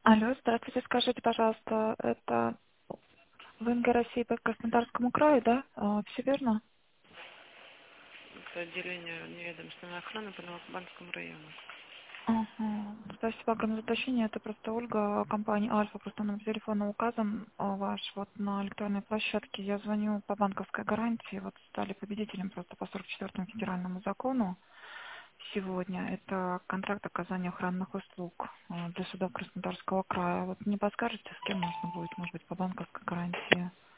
Алло, здравствуйте, скажите, пожалуйста, это ВНГ России по Краснодарскому краю, да? Все верно? Это отделение неведомственной охраны по Новокубанскому району. Ага. Спасибо огромное за уточнение. Это просто Ольга, компания Альфа, просто номер телефона указан ваш вот на электронной площадке. Я звоню по банковской гарантии, вот стали победителем просто по 44-му федеральному закону сегодня. Это контракт оказания охранных услуг для судов Краснодарского края. Вот не подскажете, с кем нужно будет, может быть, по банковской гарантии?